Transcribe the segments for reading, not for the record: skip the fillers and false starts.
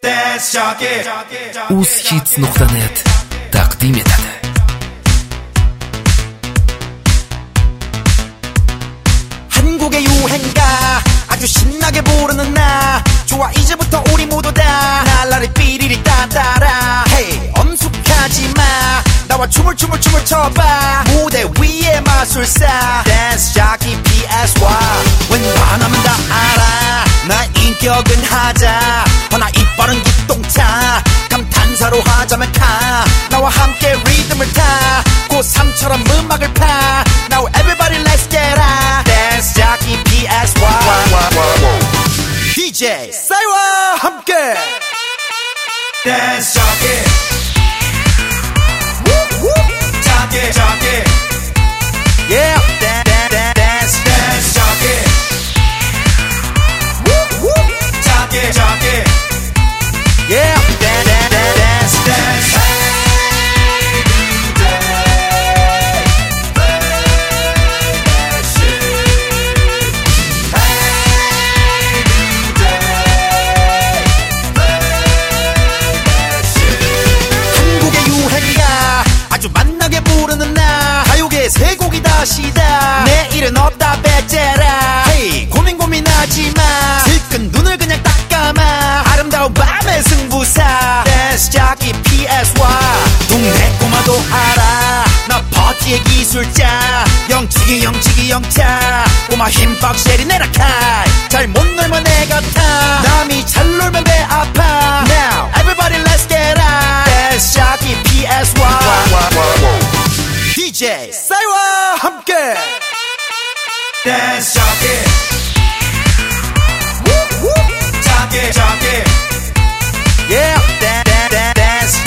ushits.net تقدیم etadi. 한국의 유행가 아주 신나게 부르는 나 좋아 이제부터 우리 모두 다 날라리 삐리리 따따라 Hey 엄숙하지마 나와 춤을 춰봐 무대 위에 마술사 댄스 자기 PSY 웬만하면 다 알아 나 인격은 하자 허나 이빨은 기똥차 감탄사로 하자면 카 나와 함께 리듬을 타 고3처럼 음악을 파 Now everybody let's get up 댄스 자기 PSY DJ 싸이와 함께 댄스 자기 자기 Yeah dance 자기 자기 Yeah dance 세 곡이 다시다 내일은 없다 배째라 Hey 고민하지마 슬픈 눈을 그냥 딱 감아 아름다운 밤의 승부사 댄스 자기 PSY 동네 꼬마도 알아 나 파티의 기술자 영치기 영차 꼬마 힘빡 쉐리 내라카이 잘 못 놀면 내가 타 남이 잘 놀면 배 아파 Now everybody let's get up 댄스 자기 PSY DJ 싸이와 함께 댄스 자기 Yeah dance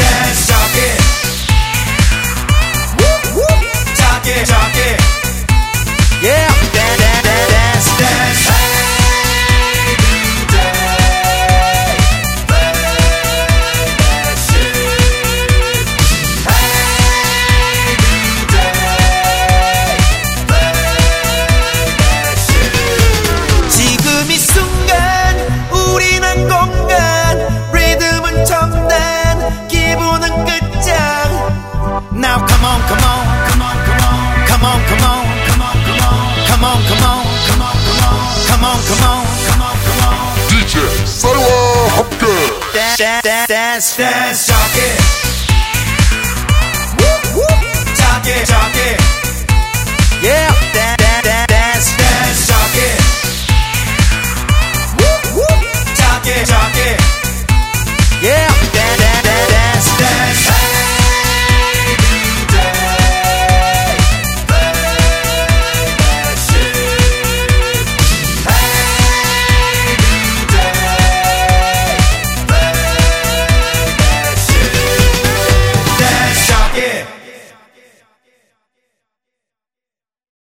자기 Yeah dance Now come on DJ 싸이와 함께 dance 자기 Yeah dance 자기